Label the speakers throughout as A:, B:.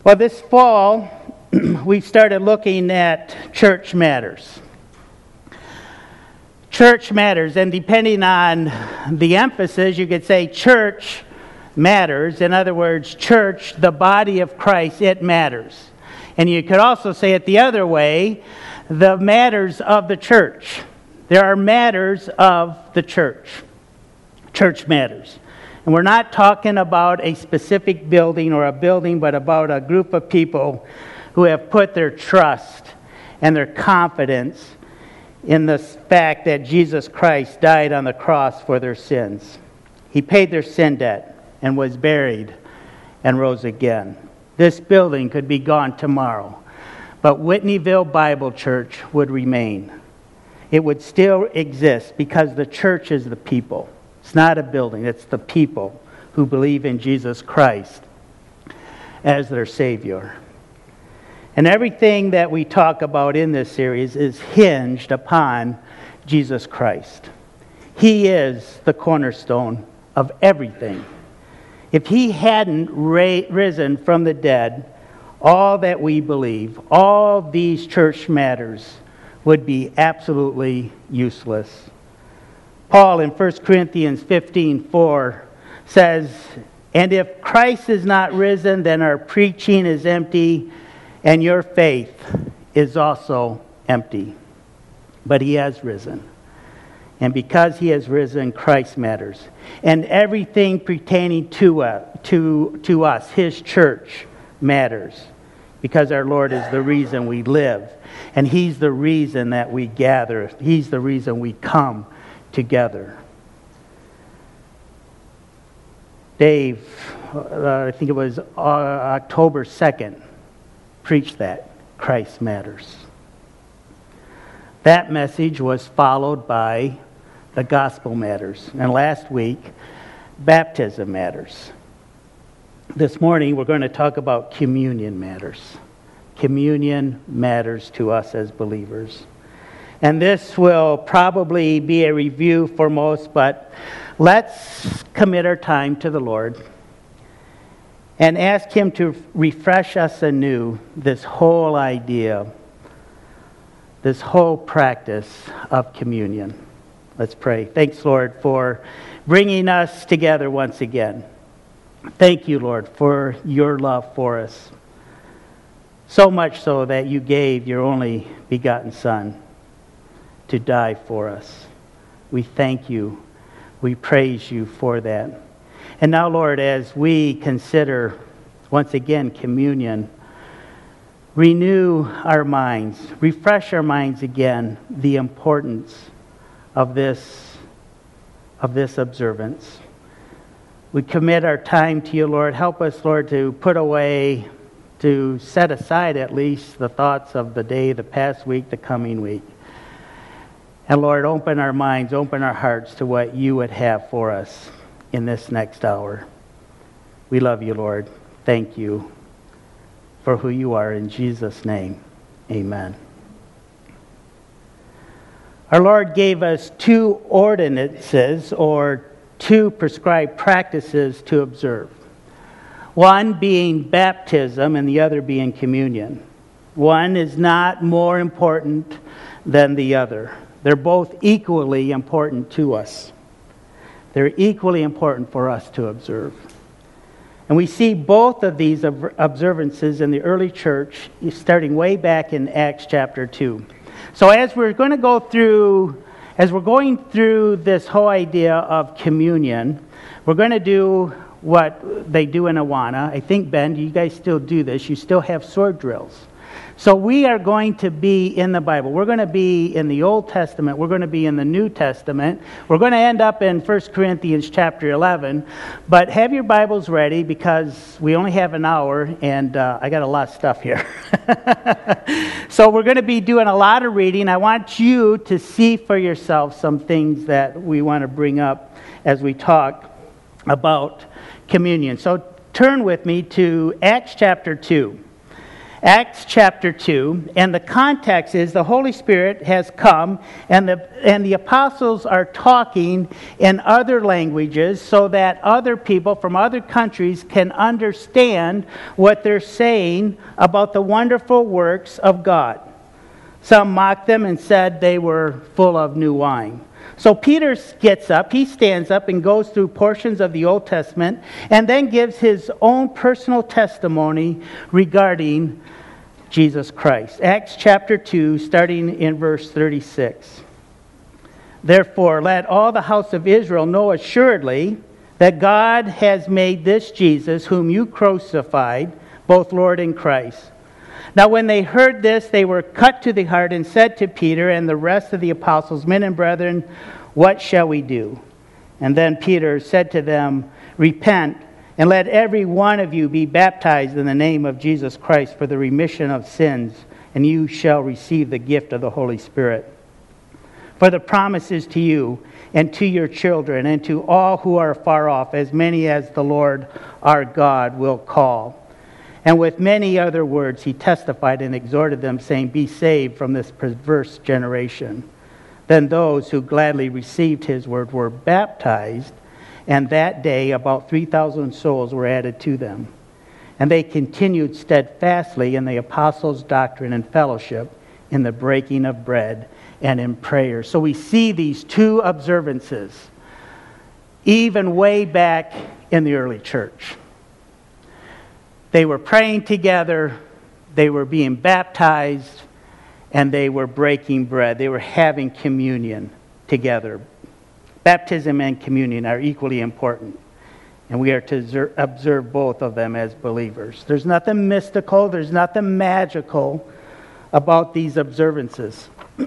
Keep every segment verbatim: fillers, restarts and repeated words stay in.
A: Well, this fall, we started looking at church matters. Church matters, and depending on the emphasis, you could say church matters. In other words, church, the body of Christ, it matters. And you could also say it the other way, the matters of the church. There are matters of the church. Church matters. And we're not talking about a specific building or a building, but about a group of people who have put their trust and their confidence in the fact that Jesus Christ died on the cross for their sins. He paid their sin debt and was buried and rose again. This building could be gone tomorrow, but Whitneyville Bible Church would remain. It would still exist because the church is the people. It's not a building, it's the people who believe in Jesus Christ as their Savior. And everything that we talk about in this series is hinged upon Jesus Christ. He is the cornerstone of everything. If He hadn't ra- risen from the dead, all that we believe, all these church matters would be absolutely useless. Paul in First Corinthians fifteen four says, "And if Christ is not risen, then our preaching is empty, and your faith is also empty." But He has risen. And because He has risen, Christ matters. And everything pertaining to us, to, to us, His church, matters. Because our Lord is the reason we live. And He's the reason that we gather. He's the reason we come together. Dave, uh, I think it was uh, October second, preached that. Christ matters. That message was followed by the gospel matters. And last week, baptism matters. This morning, we're going to talk about communion matters. Communion matters to us as believers. And this will probably be a review for most, but let's commit our time to the Lord and ask Him to refresh us anew this whole idea, this whole practice of communion. Let's pray. Thanks, Lord, for bringing us together once again. Thank you, Lord, for your love for us. So much so that you gave your only begotten Son to die for us. We thank you. We praise you for that. And now, Lord, as we consider once again communion, renew our minds, refresh our minds again, the importance of this, of this observance. We commit our time to you, Lord. Help us, Lord, to put away, to set aside at least the thoughts of the day, the past week, the coming week. And Lord, open our minds, open our hearts to what you would have for us in this next hour. We love you, Lord. Thank you for who you are. In Jesus' name, amen. Our Lord gave us two ordinances or two prescribed practices to observe. One being baptism and the other being communion. One is not more important than the other. They're both equally important to us. They're equally important for us to observe. And we see both of these observances in the early church starting way back in Acts chapter two. So as we're going to go through, as we're going through this whole idea of communion, we're going to do what they do in Awana. I think, Ben, you guys still do this. You still have sword drills. So we are going to be in the Bible. We're going to be in the Old Testament. We're going to be in the New Testament. We're going to end up in First Corinthians chapter eleven. But have your Bibles ready because we only have an hour and uh, I got a lot of stuff here. So we're going to be doing a lot of reading. I want you to see for yourself some things that we want to bring up as we talk about communion. So turn with me to Acts chapter two. Acts chapter two, and the context is the Holy Spirit has come, and the and the apostles are talking in other languages so that other people from other countries can understand what they're saying about the wonderful works of God. Some mocked them and said they were full of new wine. So Peter gets up, he stands up and goes through portions of the Old Testament and then gives his own personal testimony regarding Jesus Christ. Acts chapter two, starting in verse thirty-six. Therefore, let all the house of Israel know assuredly that God has made this Jesus, whom you crucified, both Lord and Christ. Now when they heard this, they were cut to the heart and said to Peter and the rest of the apostles, Men and brethren, what shall we do? And then Peter said to them, Repent, and let every one of you be baptized in the name of Jesus Christ for the remission of sins, and you shall receive the gift of the Holy Spirit. For the promise is to you and to your children and to all who are far off, as many as the Lord our God will call. And with many other words he testified and exhorted them, saying, Be saved from this perverse generation. Then those who gladly received his word were baptized, and that day about three thousand souls were added to them. And they continued steadfastly in the apostles' doctrine and fellowship, in the breaking of bread and in prayer. So we see these two observances, even way back in the early church. They were praying together, they were being baptized, and they were breaking bread. They were having communion together. Baptism and communion are equally important, and we are to observe both of them as believers. There's nothing mystical, there's nothing magical about these observances.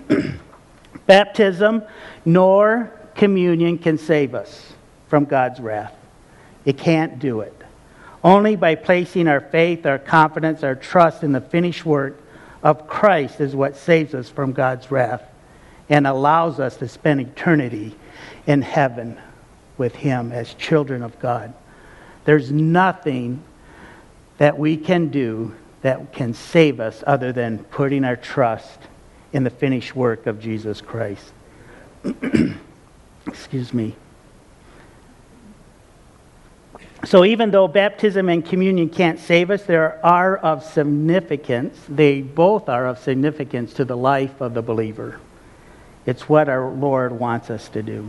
A: Baptism nor communion can save us from God's wrath. It can't do it. Only by placing our faith, our confidence, our trust in the finished work of Christ is what saves us from God's wrath and allows us to spend eternity in heaven with Him as children of God. There's nothing that we can do that can save us other than putting our trust in the finished work of Jesus Christ. Excuse me. So even though baptism and communion can't save us, they are of significance. They both are of significance to the life of the believer. It's what our Lord wants us to do.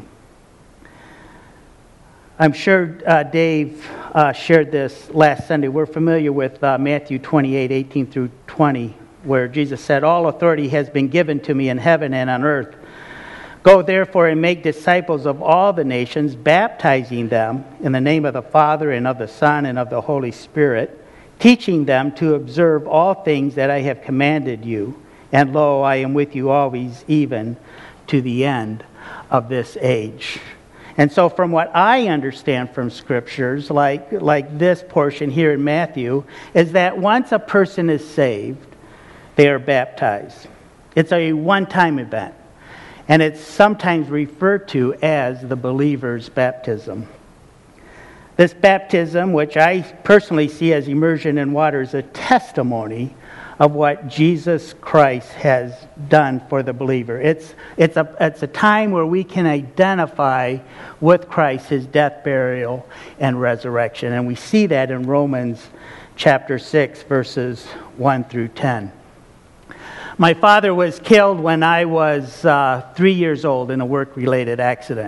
A: I'm sure uh, Dave uh, shared this last Sunday. We're familiar with uh, Matthew twenty-eight, eighteen through twenty, where Jesus said, All authority has been given to me in heaven and on earth. Go therefore and make disciples of all the nations, baptizing them in the name of the Father and of the Son and of the Holy Spirit, teaching them to observe all things that I have commanded you. And lo, I am with you always, even to the end of this age. And so from what I understand from scriptures, like, like this portion here in Matthew, is that once a person is saved, they are baptized. It's a one-time event. And it's sometimes referred to as the believer's baptism. This baptism, which I personally see as immersion in water, is a testimony of what Jesus Christ has done for the believer. It's, it's, a, it's a time where we can identify with Christ, His death, burial, and resurrection. And we see that in Romans chapter six, verses one through ten. My father was killed when I was uh, three years old in a work-related accident.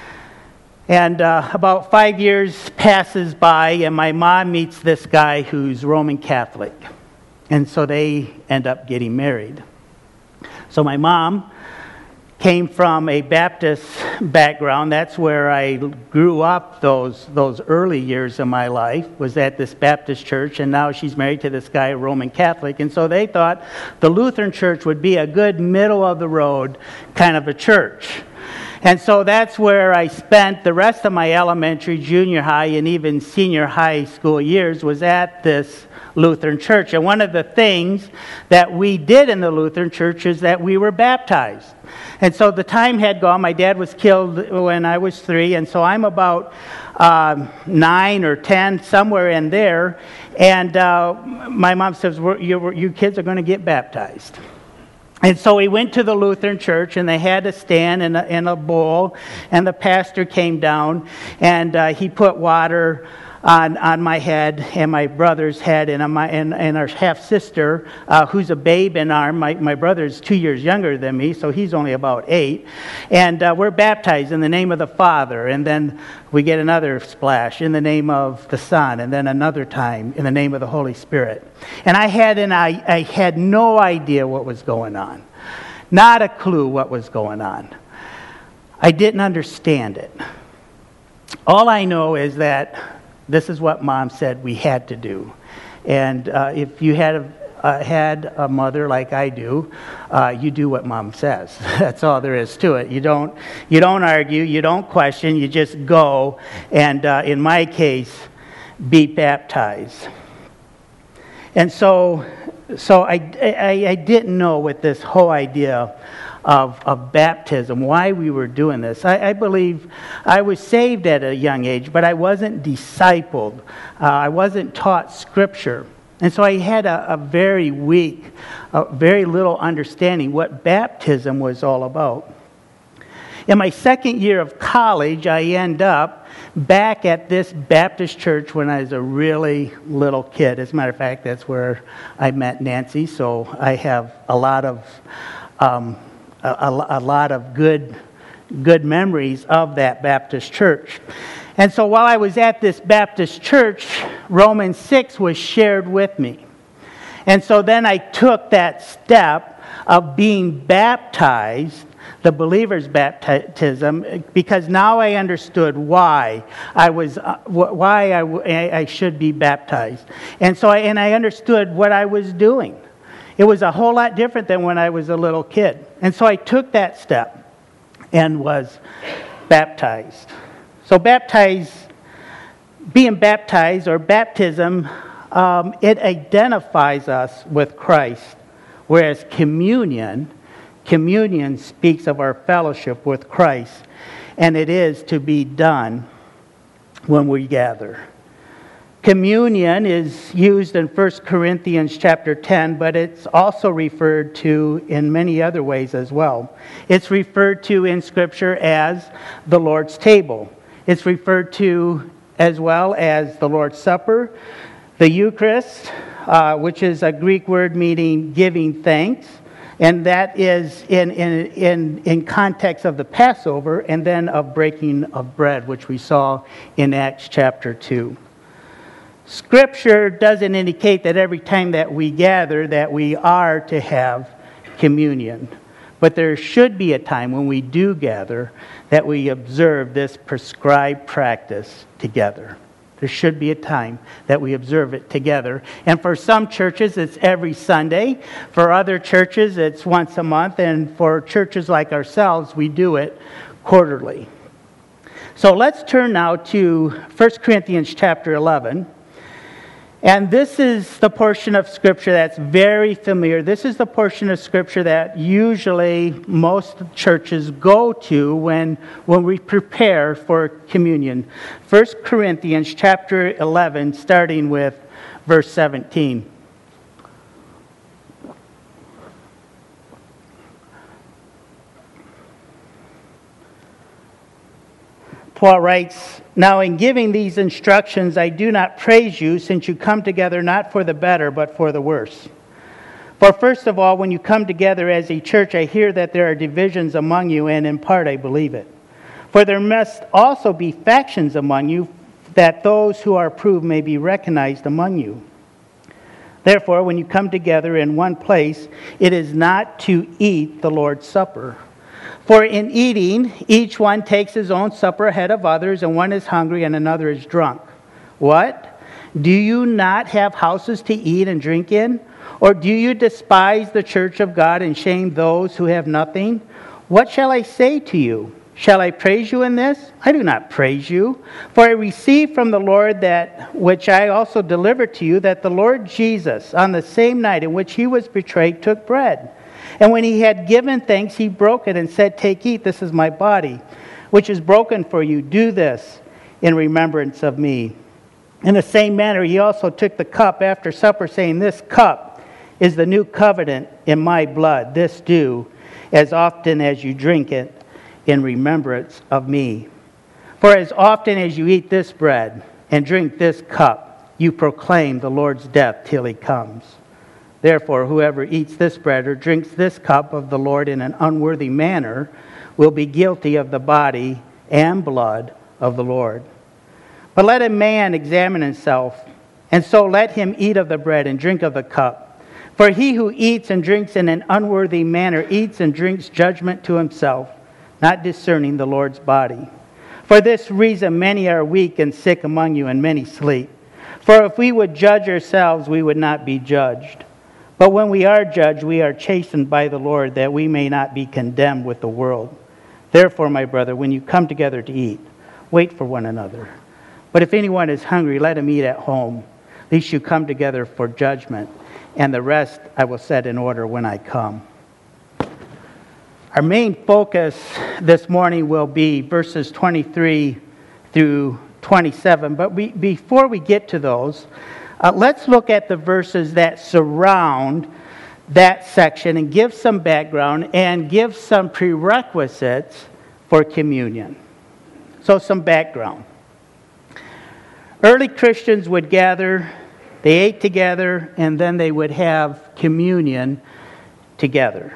A: And uh, about five years passes by, and my mom meets this guy who's Roman Catholic. And so they end up getting married. So my mom came from a Baptist background. That's where I grew up those those early years of my life, was at this Baptist church, and now she's married to this guy, a Roman Catholic. And so they thought the Lutheran church would be a good middle-of-the-road kind of a church. And so that's where I spent the rest of my elementary, junior high, and even senior high school years, was at this Lutheran church. And one of the things that we did in the Lutheran church is that we were baptized. And so the time had gone. My dad was killed when I was three, and so I'm about uh, nine or ten, somewhere in there. And uh, my mom says, We're, you, you kids are going to get baptized. And so we went to the Lutheran church, and they had a stand in a, in a bowl, and the pastor came down, and uh, he put water on on my head and my brother's head, and on my and, and our half sister, uh, who's a babe in arm. My my brother's two years younger than me, so he's only about eight, and uh, we're baptized in the name of the Father, and then we get another splash in the name of the Son, and then another time in the name of the Holy Spirit. And I had and I I had no idea what was going on, not a clue what was going on. I didn't understand it. All I know is that this is what Mom said we had to do. And uh, if you had uh, had a mother like I do, uh, you do what Mom says. That's all there is to it. You don't you don't argue, you don't question, you just go, and uh, in my case, be baptized. And so so I, I, I didn't know what this whole idea Of, of baptism, why we were doing this. I, I believe I was saved at a young age, but I wasn't discipled. Uh, I wasn't taught Scripture. And so I had a, a very weak, a very little understanding what baptism was all about. In my second year of college, I end up back at this Baptist church when I was a really little kid. As a matter of fact, that's where I met Nancy, so I have a lot of... Um, A, a lot of good good memories of that Baptist church. And so while I was at this Baptist church, Romans six was shared with me. And so then I took that step of being baptized, the believer's baptism, because now I understood why I was uh, why I, I should be baptized. And so I, and I understood what I was doing. It was a whole lot different than when I was a little kid. And so I took that step and was baptized. So baptized, being baptized or baptism, um, it identifies us with Christ. Whereas communion, communion speaks of our fellowship with Christ. And it is to be done when we gather. Communion is used in First Corinthians chapter ten, but it's also referred to in many other ways as well. It's referred to in Scripture as the Lord's table. It's referred to as well as the Lord's Supper, the Eucharist, uh, which is a Greek word meaning giving thanks, and that is in, in, in, in context of the Passover and then of breaking of bread, which we saw in Acts chapter two. Scripture doesn't indicate that every time that we gather that we are to have communion. But there should be a time when we do gather that we observe this prescribed practice together. There should be a time that we observe it together. And for some churches, it's every Sunday. For other churches, it's once a month. And for churches like ourselves, we do it quarterly. So let's turn now to First Corinthians chapter eleven. And this is the portion of Scripture that's very familiar. This is the portion of Scripture that usually most churches go to when, when we prepare for communion. First Corinthians chapter eleven, starting with verse seventeen. Paul writes, "Now in giving these instructions, I do not praise you, since you come together not for the better, but for the worse. For first of all, when you come together as a church, I hear that there are divisions among you, and in part I believe it. For there must also be factions among you, that those who are approved may be recognized among you. Therefore, when you come together in one place, it is not to eat the Lord's Supper. For in eating, each one takes his own supper ahead of others, and one is hungry and another is drunk. What? Do you not have houses to eat and drink in? Or do you despise the church of God and shame those who have nothing? What shall I say to you? Shall I praise you in this? I do not praise you. For I received from the Lord that which I also delivered to you, that the Lord Jesus, on the same night in which he was betrayed, took bread. And when he had given thanks, he broke it and said, 'Take, eat, this is my body, which is broken for you. Do this in remembrance of me.' In the same manner, he also took the cup after supper, saying, "This cup is the new covenant in my blood. This do as often as you drink it in remembrance of me. For as often as you eat this bread and drink this cup, you proclaim the Lord's death till he comes. Therefore, whoever eats this bread or drinks this cup of the Lord in an unworthy manner will be guilty of the body and blood of the Lord. But let a man examine himself, and so let him eat of the bread and drink of the cup. For he who eats and drinks in an unworthy manner eats and drinks judgment to himself, not discerning the Lord's body. For this reason many are weak and sick among you, and many sleep. For if we would judge ourselves, we would not be judged. But when we are judged, we are chastened by the Lord, that we may not be condemned with the world. Therefore, my brother, when you come together to eat, wait for one another. But if anyone is hungry, let him eat at home, lest you come together for judgment, and the rest I will set in order when I come." Our main focus this morning will be verses twenty-three through twenty-seven. But we, before we get to those, uh, let's look at the verses that surround that section and give some background and give some prerequisites for communion. So some background. Early Christians would gather, they ate together, and then they would have communion together.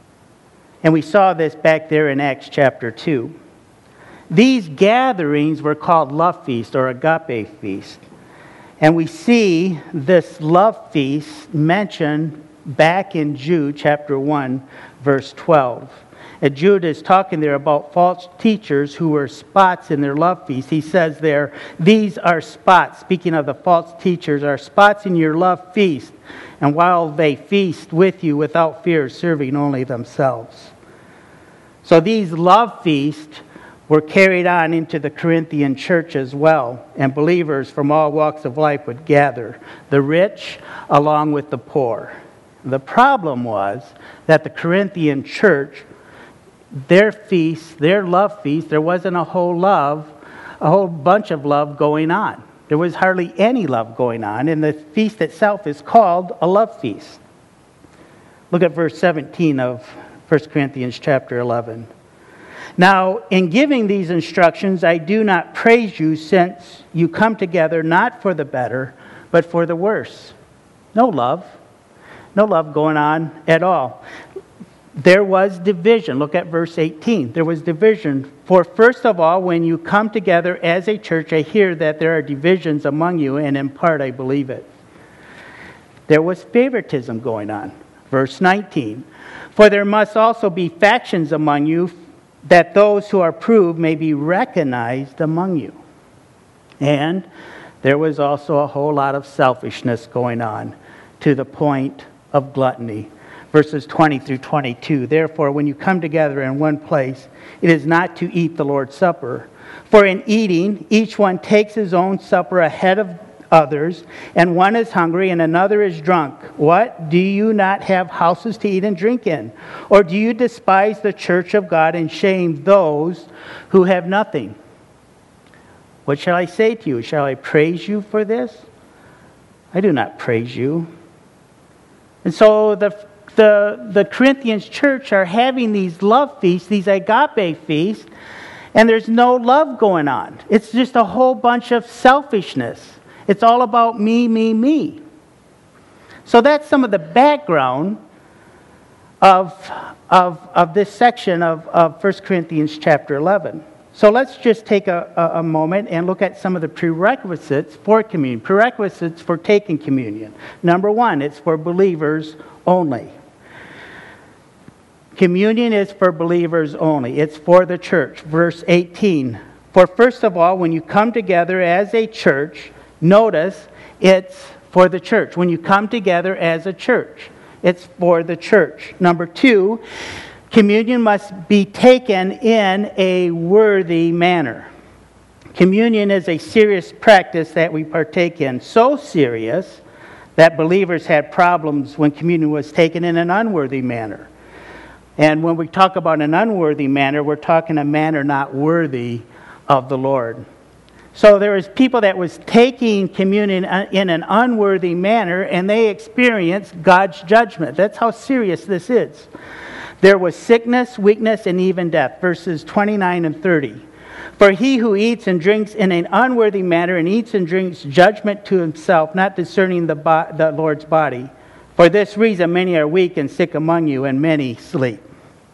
A: And we saw this back there in Acts chapter two. These gatherings were called love feast or agape feast. And we see this love feast mentioned back in Jude chapter one, verse twelve. And Jude is talking there about false teachers who were spots in their love feast. He says there, "These are spots," speaking of the false teachers, "are spots in your love feast, and while they feast with you without fear, serving only themselves." So these love feasts were carried on into the Corinthian church as well, and believers from all walks of life would gather, the rich along with the poor. The problem was that the Corinthian church, their feast, their love feast, there wasn't a whole love, a whole bunch of love going on. There was hardly any love going on, and the feast itself is called a love feast. Look at verse seventeen of First Corinthians chapter eleven. "Now, in giving these instructions, I do not praise you, since you come together not for the better, but for the worse." No love. No love going on at all. There was division. Look at verse eighteen. There was division. "For first of all, when you come together as a church, I hear that there are divisions among you, and in part I believe it." There was favoritism going on. Verse nineteen. "For there must also be factions among you, that those who are proved may be recognized among you." And there was also a whole lot of selfishness going on, to the point of gluttony. Verses twenty through twenty-two. "Therefore, when you come together in one place, it is not to eat the Lord's Supper. For in eating, each one takes his own supper ahead of others, and one is hungry and another is drunk. What? Do you not have houses to eat and drink in? Or do you despise the church of God and shame those who have nothing? What shall I say to you? Shall I praise you for this? I do not praise you." And so the The, the Corinthians church are having these love feasts, these agape feasts, and there's no love going on. It's just a whole bunch of selfishness. It's all about me, me, me. So that's some of the background of, of, of this section of, of First Corinthians chapter eleven. So let's just take a, a, a moment and look at some of the prerequisites for communion, prerequisites for taking communion. Number one, it's for believers only. Communion is for believers only. It's for the church. Verse eighteen. "For first of all, when you come together as a church," notice it's for the church. When you come together as a church, it's for the church. Number two, communion must be taken in a worthy manner. Communion is a serious practice that we partake in. So serious that believers had problems when communion was taken in an unworthy manner. And when we talk about an unworthy manner, we're talking a manner not worthy of the Lord. So there was people that was taking communion in an unworthy manner, and they experienced God's judgment. That's how serious this is. There was sickness, weakness, and even death. Verses twenty-nine and thirty. For he who eats and drinks in an unworthy manner and eats and drinks judgment to himself, not discerning the, bo- the Lord's body. For this reason many are weak and sick among you, and many sleep.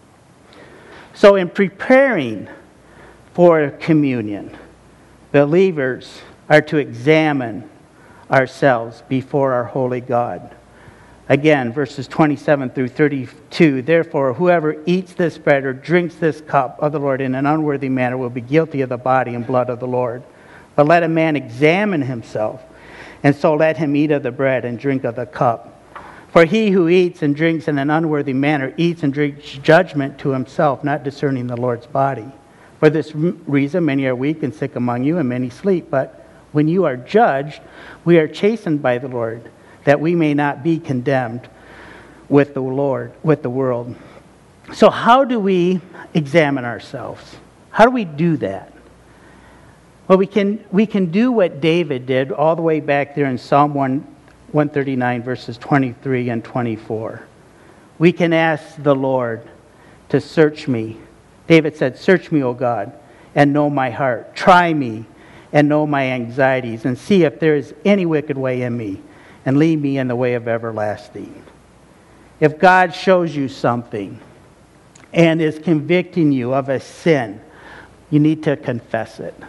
A: So in preparing for communion, believers are to examine ourselves before our holy God. Again, verses twenty-seven through thirty-two. Therefore, whoever eats this bread or drinks this cup of the Lord in an unworthy manner will be guilty of the body and blood of the Lord. But let a man examine himself, and so let him eat of the bread and drink of the cup. For he who eats and drinks in an unworthy manner eats and drinks judgment to himself, not discerning the Lord's body. For this reason many are weak and sick among you, and many sleep. But when you are judged, we are chastened by the Lord, that we may not be condemned with the Lord, with the world. So how do we examine ourselves? How do we do that? Well, we can we can do what David did all the way back there in Psalm one thirty-nine, verses twenty-three and twenty-four. We can ask the Lord to search me. David said, "Search me, O God, and know my heart. Try me and know my anxieties, and see if there is any wicked way in me, and lead me in the way of everlasting." If God shows you something and is convicting you of a sin, you need to confess it.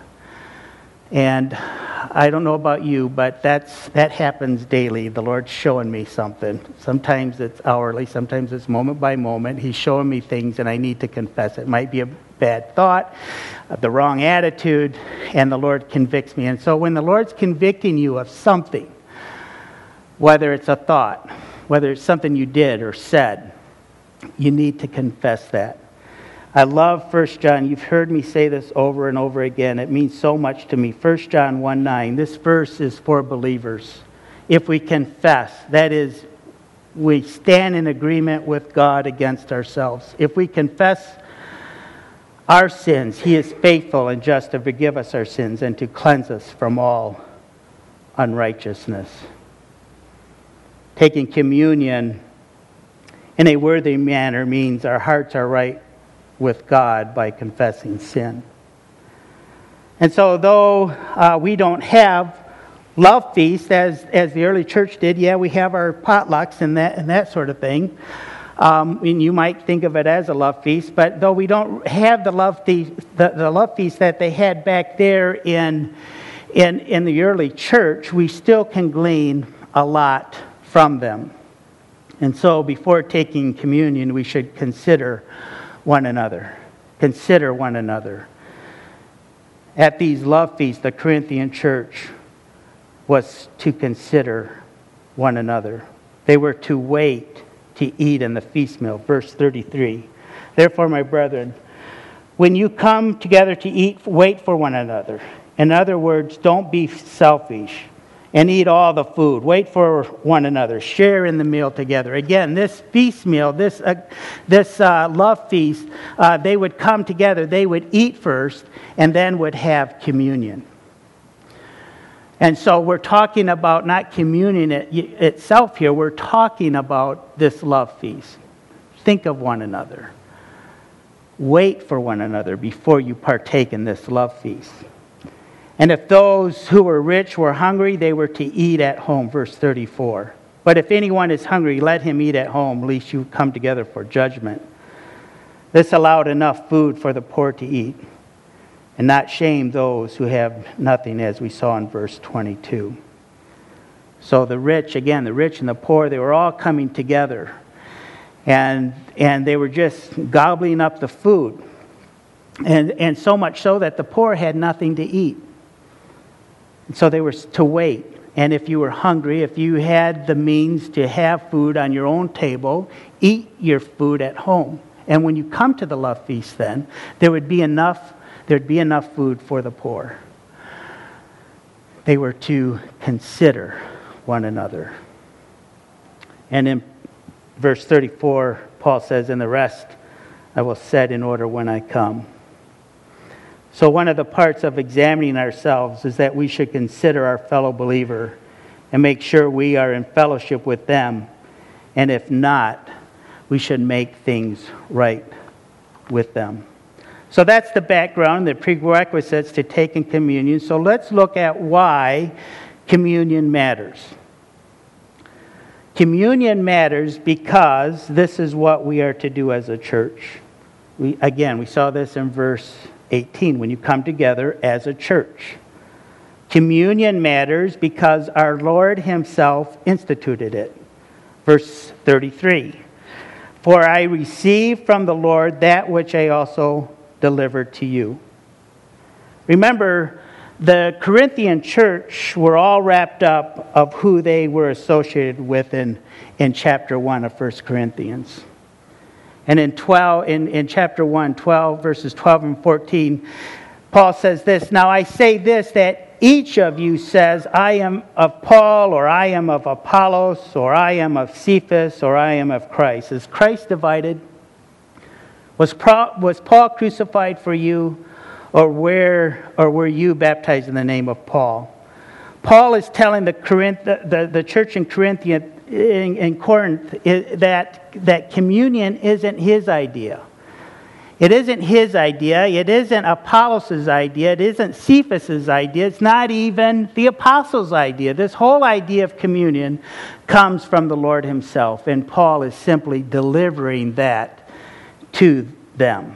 A: And I don't know about you, but that's that happens daily. The Lord's showing me something. Sometimes it's hourly, sometimes it's moment by moment. He's showing me things, and I need to confess it. It might be a bad thought, the wrong attitude, and the Lord convicts me. And so when the Lord's convicting you of something, whether it's a thought, whether it's something you did or said, you need to confess that. I love First John. You've heard me say this over and over again. It means so much to me. First John one nine. This verse is for believers. If we confess, that is, we stand in agreement with God against ourselves. If we confess our sins, He is faithful and just to forgive us our sins and to cleanse us from all unrighteousness. Taking communion in a worthy manner means our hearts are right with God by confessing sin. And so though uh, we don't have love feasts as, as the early church did, yeah, we have our potlucks and that and that sort of thing. Um, and you might think of it as a love feast, but though we don't have the love feast, the, the love feast that they had back there in, in, in the early church, we still can glean a lot from them. And so before taking communion, we should consider one another. Consider one another. At these love feasts, the Corinthian church was to consider one another. They were to wait to eat in the feast meal. Verse thirty-three. Therefore, my brethren, when you come together to eat, wait for one another. In other words, don't be selfish and eat all the food. Wait for one another. Share in the meal together. Again, this feast meal, this uh, this uh, love feast, uh, they would come together. They would eat first and then would have communion. And so we're talking about not communion it, itself here. We're talking about this love feast. Think of one another. Wait for one another before you partake in this love feast. And if those who were rich were hungry, they were to eat at home. Verse thirty-four. But if anyone is hungry, let him eat at home, lest you come together for judgment. This allowed enough food for the poor to eat, and not shame those who have nothing, as we saw in verse twenty-two. So the rich, again, the rich and the poor, they were all coming together. And, and they were just gobbling up the food. And, and so much so that the poor had nothing to eat. So they were to wait. And if you were hungry, if you had the means to have food on your own table, eat your food at home. And when you come to the love feast then, there would be enough, there'd be enough food for the poor. They were to consider one another. And in verse thirty-four, Paul says, "And the rest I will set in order when I come." So one of the parts of examining ourselves is that we should consider our fellow believer and make sure we are in fellowship with them. And if not, we should make things right with them. So that's the background, the prerequisites to taking communion. So let's look at why communion matters. Communion matters because this is what we are to do as a church. We, again, we saw this in verse eighteen, when you come together as a church. Communion matters because our Lord himself instituted it. Verse thirty-three, for I received from the Lord that which I also delivered to you. Remember, the Corinthian church were all wrapped up of who they were associated with in, in chapter one of First Corinthians. And in twelve, in, in chapter one, twelve, verses twelve and fourteen, Paul says this, now I say this, that each of you says, I am of Paul, or I am of Apollos, or I am of Cephas, or I am of Christ. Is Christ divided? Was, Pro, was Paul crucified for you? Or where, or were you baptized in the name of Paul? Paul is telling the Corinth, the, the, the church in Corinth, in, in Corinth that, that communion isn't his idea. It isn't his idea. It isn't Apollos' idea. It isn't Cephas' idea. It's not even the apostles' idea. This whole idea of communion comes from the Lord himself, and Paul is simply delivering that to them.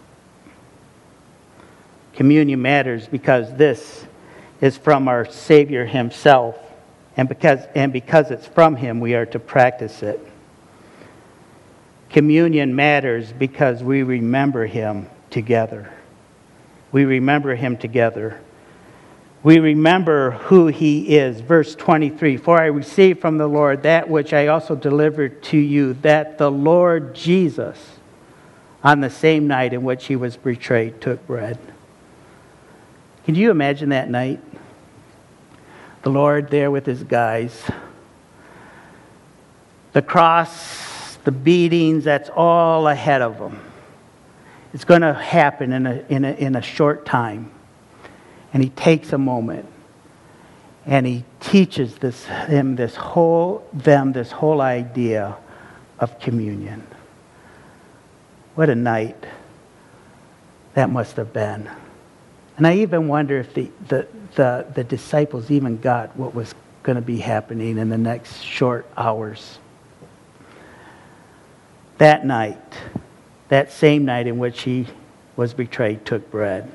A: Communion matters because this is from our Savior himself, and because and because it's from him, we are to practice it. Communion matters because we remember him together. We remember him together. We remember who he is. Verse twenty-three, for I received from the Lord that which I also delivered to you, that the Lord Jesus, on the same night in which he was betrayed, took bread. Can you imagine that night? The Lord there with his guys. The cross, the beatings, that's all ahead of them. It's going to happen in a, in a, in a short time. And he takes a moment and he teaches this, him this whole, them this whole idea of communion. What a night that must have been. And I even wonder if the, the, the, the disciples even got what was going to be happening in the next short hours. That night, that same night in which he was betrayed, took bread.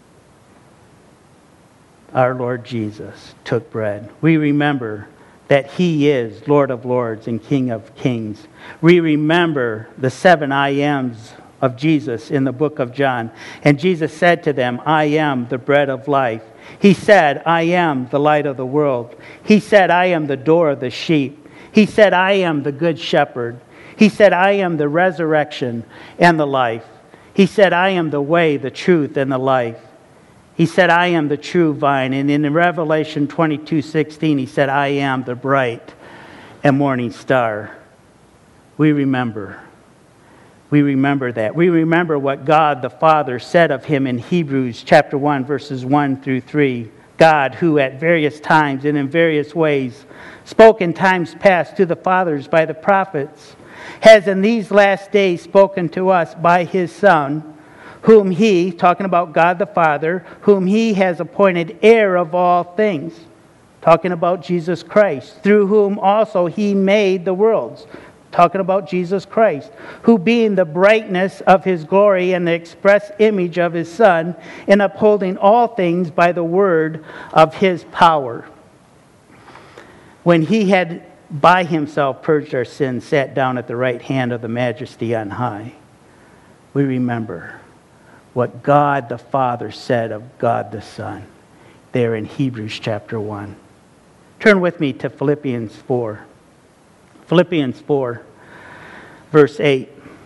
A: Our Lord Jesus took bread. We remember that he is Lord of Lords and King of Kings. We remember the seven I ams of Jesus in the book of John. And Jesus said to them, I am the bread of life. He said, I am the light of the world. He said, I am the door of the sheep. He said, I am the good shepherd. He said, I am the resurrection and the life. He said, I am the way, the truth, and the life. He said, I am the true vine. And in Revelation twenty-two sixteen, he said, I am the bright and morning star. We remember. We remember that. We remember what God the Father said of him in Hebrews chapter one, verses one through three. God, who at various times and in various ways spoke in times past to the fathers by the prophets, has in these last days spoken to us by his Son, whom he, talking about God the Father, whom he has appointed heir of all things, talking about Jesus Christ, through whom also he made the worlds, talking about Jesus Christ, who being the brightness of his glory and the express image of his Son, in upholding all things by the word of his power, when he had by himself purged our sins, sat down at the right hand of the Majesty on high. We remember what God the Father said of God the Son there in Hebrews chapter one. Turn with me to Philippians four. Philippians four, verse eight.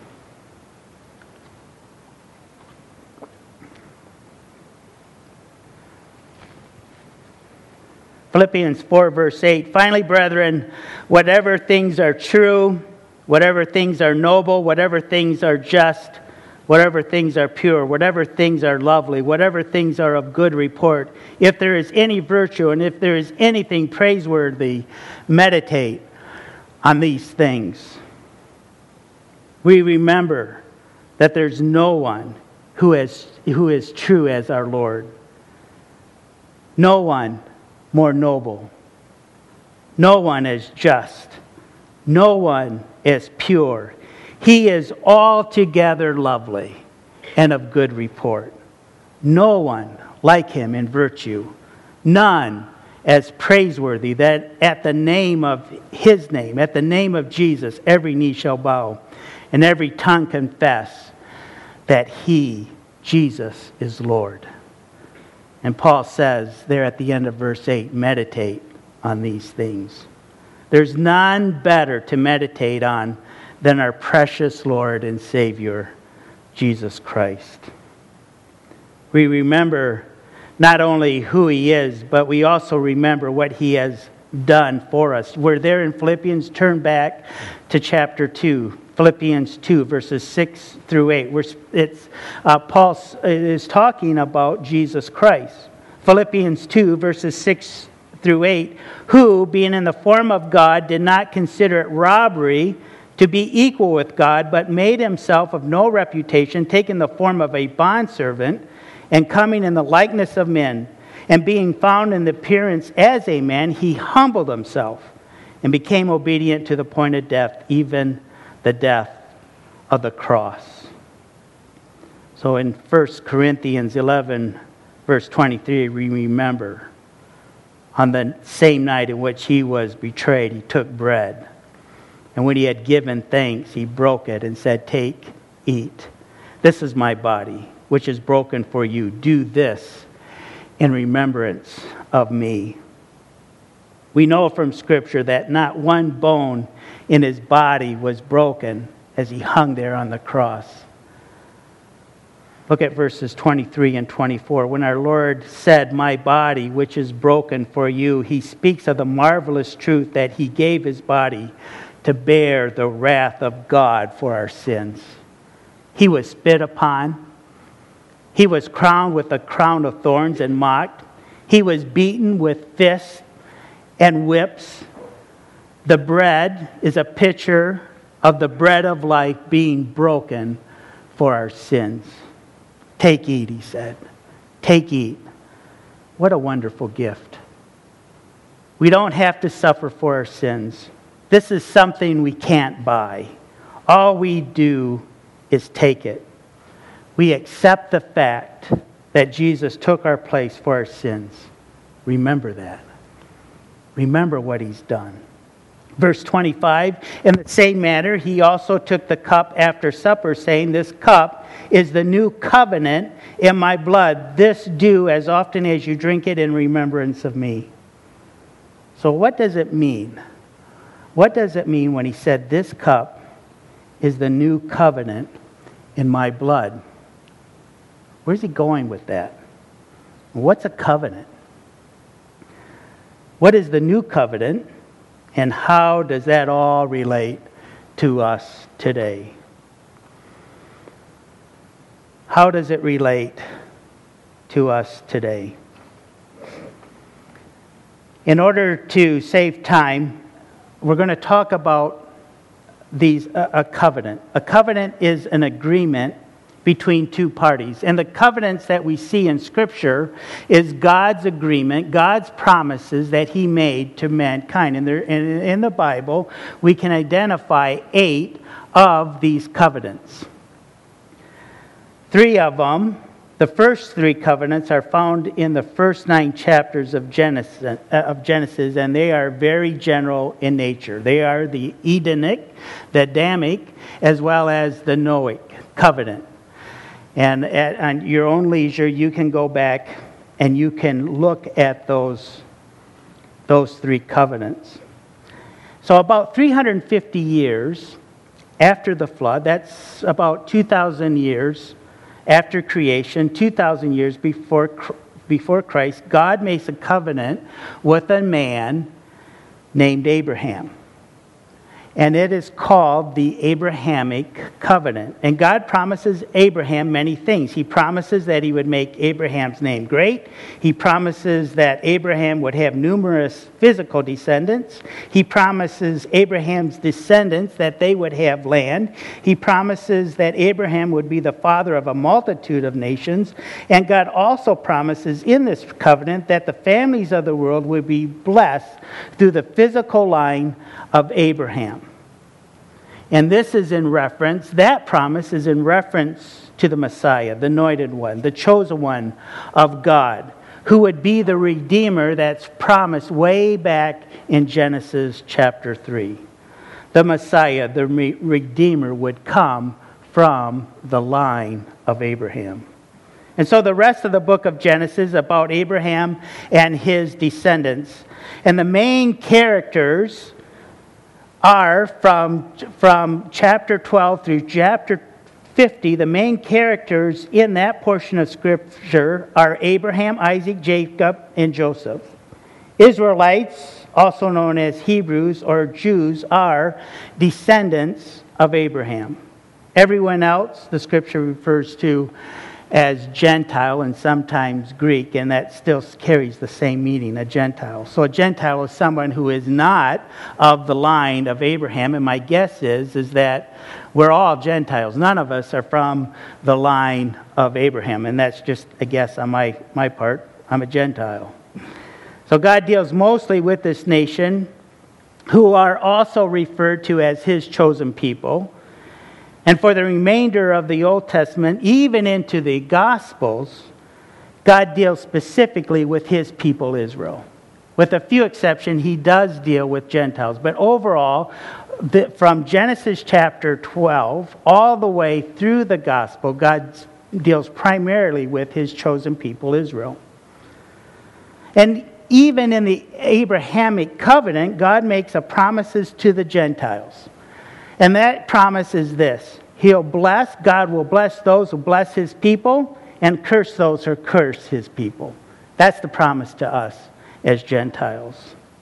A: Philippians four, verse eight. Finally, brethren, whatever things are true, whatever things are noble, whatever things are just, whatever things are pure, whatever things are lovely, whatever things are of good report, if there is any virtue and if there is anything praiseworthy, meditate on these things. We remember that there's no one who is, who is true as our Lord. No one more noble. No one as just. No one as pure. He is altogether lovely and of good report. No one like him in virtue. None as praiseworthy that at the name of his name, at the name of Jesus, every knee shall bow and every tongue confess that he, Jesus, is Lord. And Paul says there at the end of verse eight, meditate on these things. There's none better to meditate on than our precious Lord and Savior, Jesus Christ. We remember not only who he is, but we also remember what he has done for us. We're there in Philippians. Turn back to chapter two. Philippians two, verses six through eight. Where it's, uh, Paul is talking about Jesus Christ. Philippians two, verses six through eight. Who, being in the form of God, did not consider it robbery to be equal with God, but made himself of no reputation, taking the form of a bondservant, and coming in the likeness of men. And being found in the appearance as a man, he humbled himself and became obedient to the point of death, even the death of the cross. So in First Corinthians eleven, verse twenty-three, we remember on the same night in which he was betrayed, he took bread. And when he had given thanks, he broke it and said, "Take, eat. This is my body, which is broken for you. Do this in remembrance of me." We know from Scripture that not one bone in his body was broken as he hung there on the cross. Look at verses twenty-three and twenty-four. When our Lord said, "My body, which is broken for you," he speaks of the marvelous truth that he gave his body to bear the wrath of God for our sins. He was spit upon. He was crowned with a crown of thorns and mocked. He was beaten with fists and whips. The bread is a picture of the bread of life being broken for our sins. "Take, eat," he said. "Take, eat." What a wonderful gift. We don't have to suffer for our sins. This is something we can't buy. All we do is take it. We accept the fact that Jesus took our place for our sins. Remember that. Remember what he's done. Verse twenty-five, in the same manner, he also took the cup after supper, saying, "This cup is the new covenant in my blood. This do as often as you drink it in remembrance of me." So what does it mean? What does it mean when he said, "This cup is the new covenant in my blood"? Where's he going with that? What's a covenant? What is the new covenant? And how does that all relate to us today? How does it relate to us today? In order to save time, we're going to talk about these a, a covenant. A covenant is an agreement between two parties. And the covenants that we see in Scripture is God's agreement, God's promises that he made to mankind. And in, in the Bible, we can identify eight of these covenants. Three of them, the first three covenants, are found in the first nine chapters of Genesis, of Genesis, and they are very general in nature. They are the Edenic, the Adamic, as well as the Noahic covenant. And at on your own leisure, you can go back and you can look at those, those three covenants. So about three hundred fifty years after the flood, that's about two thousand years after creation, two thousand years before, before Christ, God makes a covenant with a man named Abraham. And it is called the Abrahamic covenant. And God promises Abraham many things. He promises that he would make Abraham's name great. He promises that Abraham would have numerous physical descendants. He promises Abraham's descendants that they would have land. He promises that Abraham would be the father of a multitude of nations. And God also promises in this covenant that the families of the world would be blessed through the physical line of Abraham. And this is in reference, that promise is in reference to the Messiah, the anointed one, the chosen one of God, who would be the Redeemer that's promised way back in Genesis chapter three. The Messiah, the re- Redeemer, would come from the line of Abraham. And so the rest of the book of Genesis is about Abraham and his descendants. And the main characters are from, from chapter twelve through chapter fifty. The main characters in that portion of Scripture are Abraham, Isaac, Jacob, and Joseph. Israelites, also known as Hebrews or Jews, are descendants of Abraham. Everyone else, the Scripture refers to as Gentile and sometimes Greek, and that still carries the same meaning, a Gentile. So a Gentile is someone who is not of the line of Abraham, and my guess is, is that we're all Gentiles. None of us are from the line of Abraham, and that's just a guess on my, my part. I'm a Gentile. So God deals mostly with this nation, who are also referred to as His chosen people. And for the remainder of the Old Testament, even into the Gospels, God deals specifically with His people Israel. With a few exceptions, He does deal with Gentiles. But overall, the, from Genesis chapter twelve all the way through the Gospel, God deals primarily with His chosen people Israel. And even in the Abrahamic covenant, God makes a promises to the Gentiles. And that promise is this: He'll bless, God will bless those who bless His people and curse those who curse His people. That's the promise to us as Gentiles.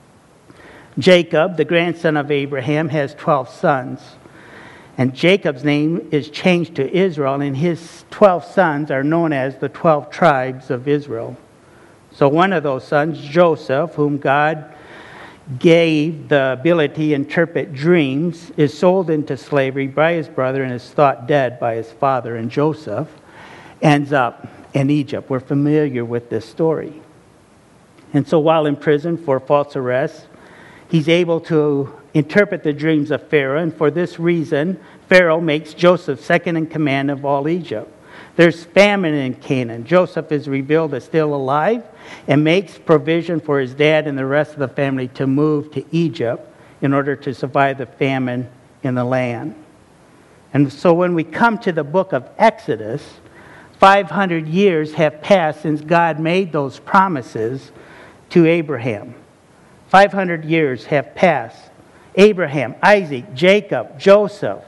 A: Jacob, the grandson of Abraham, has twelve sons. And Jacob's name is changed to Israel, and his twelve sons are known as the twelve tribes of Israel. So one of those sons, Joseph, whom God gave the ability to interpret dreams, is sold into slavery by his brother and is thought dead by his father. And Joseph ends up in Egypt. We're familiar with this story. And so while in prison for false arrest, he's able to interpret the dreams of Pharaoh. And for this reason, Pharaoh makes Joseph second in command of all Egypt. There's famine in Canaan. Joseph is revealed as still alive and makes provision for his dad and the rest of the family to move to Egypt in order to survive the famine in the land. And so when we come to the book of Exodus, five hundred years have passed since God made those promises to Abraham. five hundred years have passed. Abraham, Isaac, Jacob, Joseph,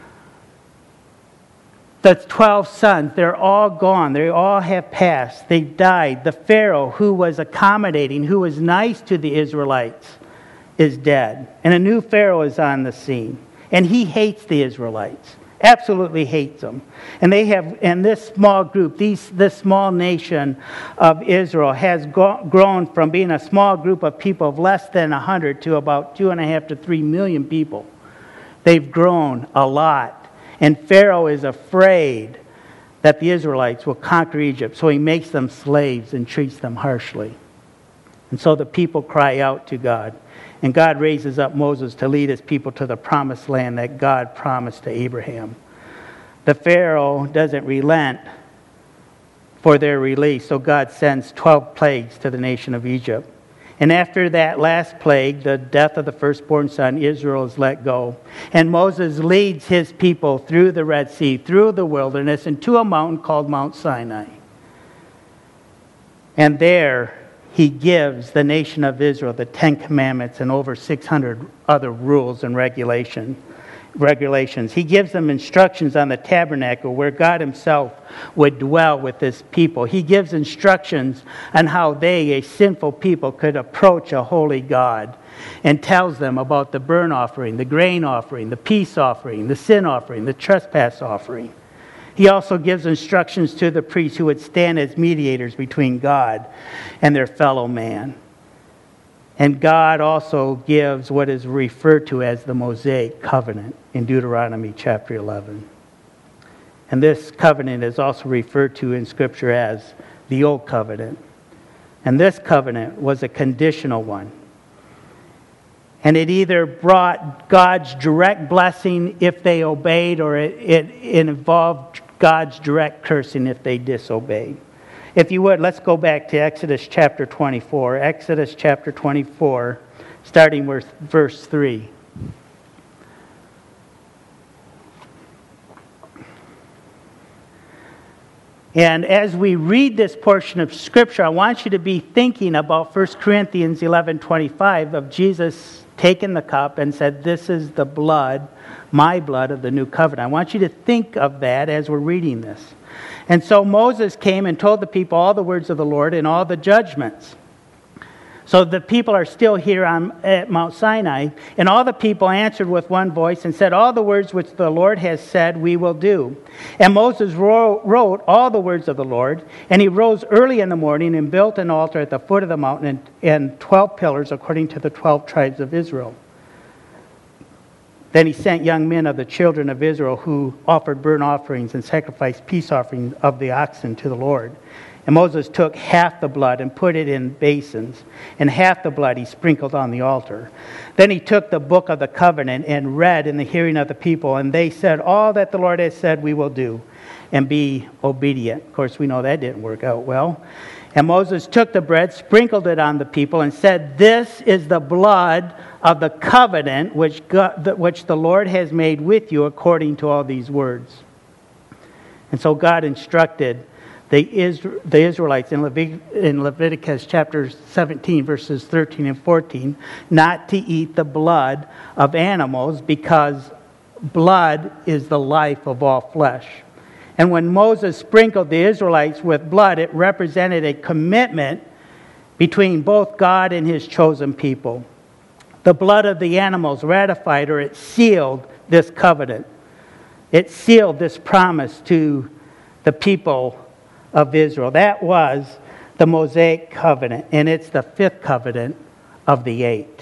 A: the twelve sons, they're all gone. They all have passed. They died. The Pharaoh, who was accommodating, who was nice to the Israelites, is dead. And a new Pharaoh is on the scene. And he hates the Israelites. Absolutely hates them. And they have, and this small group, these, this small nation of Israel has go, grown from being a small group of people of less than a hundred to about two and a half to three million people. They've grown a lot. And Pharaoh is afraid that the Israelites will conquer Egypt, so he makes them slaves and treats them harshly. And so the people cry out to God. And God raises up Moses to lead his people to the promised land that God promised to Abraham. The Pharaoh doesn't relent for their release, so God sends twelve plagues to the nation of Egypt. And after that last plague, the death of the firstborn son, Israel is let go. And Moses leads his people through the Red Sea, through the wilderness, and to a mountain called Mount Sinai. And there he gives the nation of Israel the Ten Commandments and over six hundred other rules and regulation, regulations. He gives them instructions on the tabernacle where God himself would dwell with his people. He gives instructions on how they, a sinful people, could approach a holy God and tells them about the burnt offering, the grain offering, the peace offering, the sin offering, the trespass offering. He also gives instructions to the priests who would stand as mediators between God and their fellow man. And God also gives what is referred to as the Mosaic covenant in Deuteronomy chapter eleven. And this covenant is also referred to in Scripture as the Old Covenant. And this covenant was a conditional one. And it either brought God's direct blessing if they obeyed, or it, it, it involved God's direct cursing if they disobeyed. If you would, let's go back to Exodus chapter twenty-four. Exodus chapter twenty-four, starting with verse three. And as we read this portion of Scripture, I want you to be thinking about First Corinthians eleven twenty-five of Jesus taking the cup and said, "This is the blood, my blood of the new covenant." I want you to think of that as we're reading this. And so Moses came and told the people all the words of the Lord and all the judgments. So the people are still here on, at Mount Sinai, and all the people answered with one voice and said, "All the words which the Lord has said we will do." And Moses wrote, wrote all the words of the Lord, and he rose early in the morning and built an altar at the foot of the mountain and, and twelve pillars according to the twelve tribes of Israel. Then he sent young men of the children of Israel who offered burnt offerings and sacrificed peace offerings of the oxen to the Lord. And Moses took half the blood and put it in basins, and half the blood he sprinkled on the altar. Then he took the book of the covenant and read in the hearing of the people, and they said, "All that the Lord has said we will do, and be obedient." Of course, we know that didn't work out well. And Moses took the bread, sprinkled it on the people, and said, "This is the blood of the covenant which God, which the Lord has made with you according to all these words." And so God instructed the, Isra- the Israelites in, Levit- in Leviticus chapter seventeen, verses thirteen and fourteen, not to eat the blood of animals, because blood is the life of all flesh. And when Moses sprinkled the Israelites with blood, it represented a commitment between both God and his chosen people. The blood of the animals ratified, or it sealed, this covenant. It sealed this promise to the people of Israel. That was the Mosaic covenant, and it's the fifth covenant of the eight.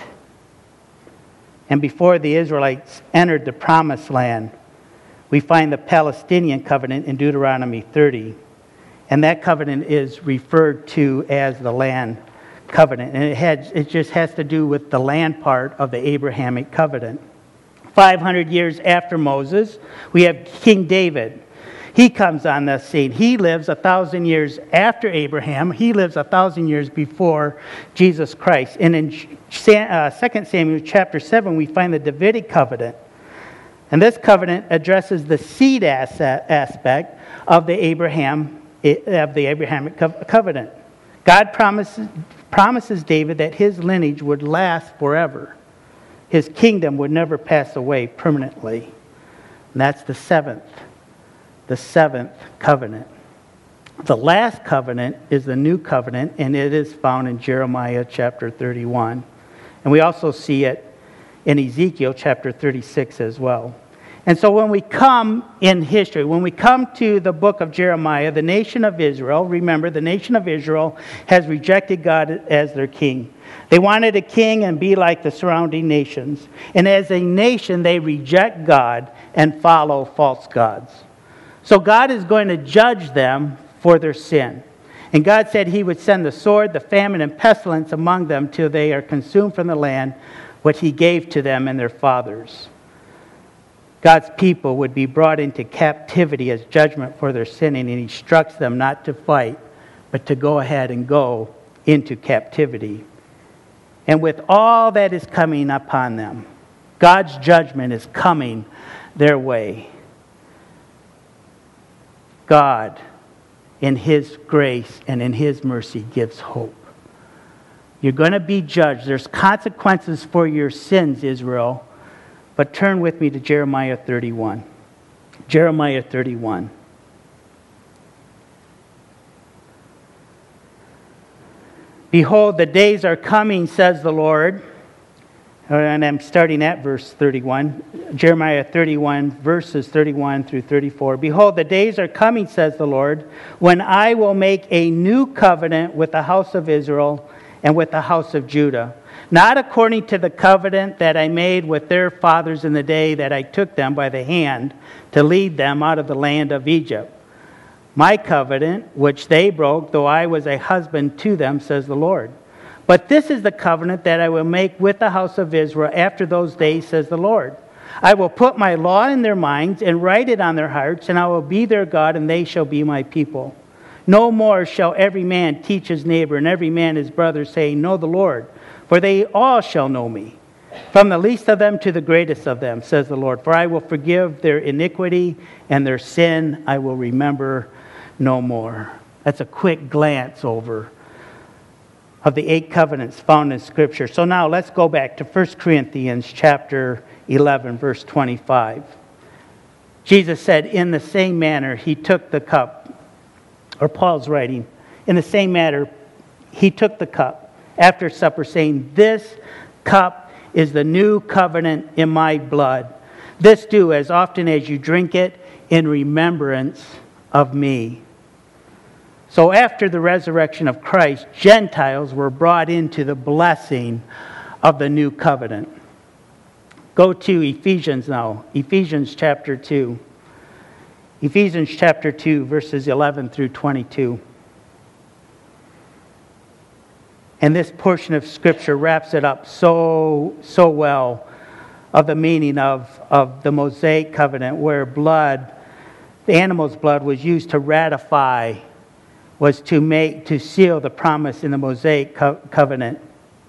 A: And before the Israelites entered the promised land, we find the Palestinian covenant in Deuteronomy thirty. And that covenant is referred to as the land covenant. And it, had, it just has to do with the land part of the Abrahamic covenant. five hundred years after Moses, we have King David. He comes on the scene. He lives a thousand years after Abraham. He lives a thousand years before Jesus Christ. And in Second Samuel chapter seven, we find the Davidic covenant. And this covenant addresses the seed aspect of the Abraham of the Abrahamic covenant. God promises promises David that his lineage would last forever. His kingdom would never pass away permanently. And that's the seventh, the seventh covenant. The last covenant is the new covenant, and it is found in Jeremiah chapter thirty-one. And we also see it in Ezekiel chapter thirty-six as well. And so when we come in history, when we come to the book of Jeremiah, the nation of Israel, remember, the nation of Israel has rejected God as their king. They wanted a king and be like the surrounding nations. And as a nation, they reject God and follow false gods. So God is going to judge them for their sin. And God said he would send the sword, the famine, and pestilence among them till they are consumed from the land which he gave to them and their fathers. God's people would be brought into captivity as judgment for their sinning, and he instructs them not to fight, but to go ahead and go into captivity. And with all that is coming upon them, God's judgment is coming their way. God, in his grace and in his mercy, gives hope. You're going to be judged. There's consequences for your sins, Israel. But turn with me to Jeremiah thirty-one. Jeremiah thirty-one. Behold, the days are coming, says the Lord, And I'm starting at verse thirty-one. Jeremiah thirty-one, verses thirty-one through thirty-four. Behold, the days are coming, says the Lord, when I will make a new covenant with the house of Israel and with the house of Judah. Not according to the covenant that I made with their fathers in the day that I took them by the hand to lead them out of the land of Egypt. My covenant, which they broke, though I was a husband to them, says the Lord. But this is the covenant that I will make with the house of Israel after those days, says the Lord. I will put my law in their minds and write it on their hearts, and I will be their God, and they shall be my people. No more shall every man teach his neighbor, and every man his brother, saying, Know the Lord, for they all shall know me, from the least of them to the greatest of them, says the Lord. For I will forgive their iniquity, and their sin I will remember no more. That's a quick glance over of the eight covenants found in Scripture. So now let's go back to First Corinthians chapter eleven, verse twenty-five. Jesus said, in the same manner he took the cup, or Paul's writing, in the same manner he took the cup after supper, saying, This cup is the new covenant in my blood. This do as often as you drink it in remembrance of me. So after the resurrection of Christ, Gentiles were brought into the blessing of the new covenant. Go to Ephesians now. Ephesians chapter two. Ephesians chapter two, verses eleven through twenty-two. And this portion of Scripture wraps it up so, so well of the meaning of, of the Mosaic covenant, where blood, the animal's blood, was used to ratify, was to make, to seal the promise in the Mosaic co- covenant.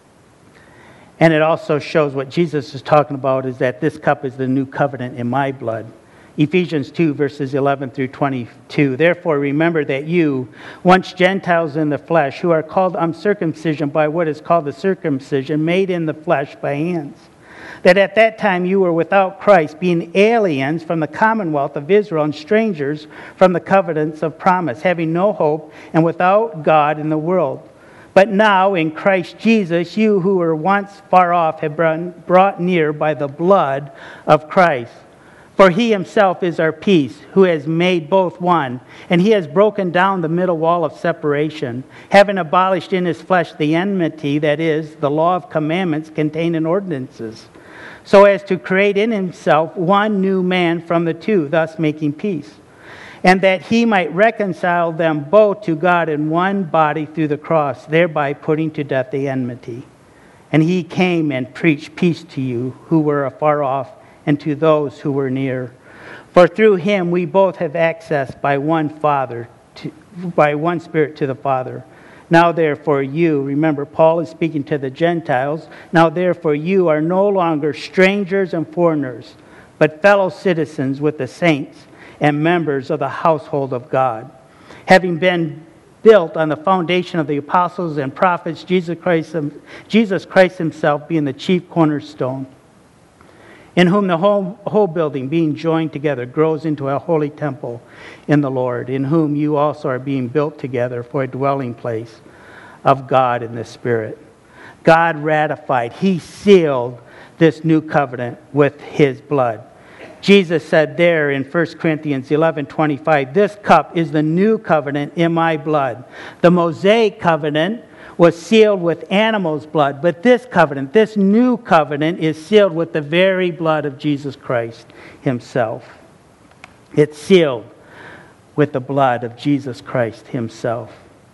A: And it also shows what Jesus is talking about, is that this cup is the new covenant in my blood. Ephesians two, verses eleven through twenty-two. Therefore, remember that you, once Gentiles in the flesh, who are called uncircumcision by what is called the circumcision, made in the flesh by hands, that at that time you were without Christ, being aliens from the commonwealth of Israel and strangers from the covenants of promise, having no hope and without God in the world. But now in Christ Jesus, you who were once far off have been brought near by the blood of Christ. For he himself is our peace, who has made both one, and he has broken down the middle wall of separation, having abolished in his flesh the enmity, that is, the law of commandments contained in ordinances, so as to create in himself one new man from the two, thus making peace, and that he might reconcile them both to God in one body through the cross, thereby putting to death the enmity. And he came and preached peace to you who were afar off, and to those who were near. For through him we both have access by one Father, to, by one Spirit to the Father. Now therefore you, remember Paul is speaking to the Gentiles, now therefore you are no longer strangers and foreigners, but fellow citizens with the saints and members of the household of God, having been built on the foundation of the apostles and prophets, Jesus Christ, Jesus Christ himself being the chief cornerstone, in whom the whole, whole building, being joined together, grows into a holy temple in the Lord, in whom you also are being built together for a dwelling place of God in the Spirit. God ratified, he sealed this new covenant with his blood. Jesus said there in First Corinthians eleven twenty-five, this cup is the new covenant in my blood. The Mosaic covenant was sealed with animals' blood, but this covenant, this new covenant, is sealed with the very blood of Jesus Christ himself. It's sealed with the blood of Jesus Christ himself.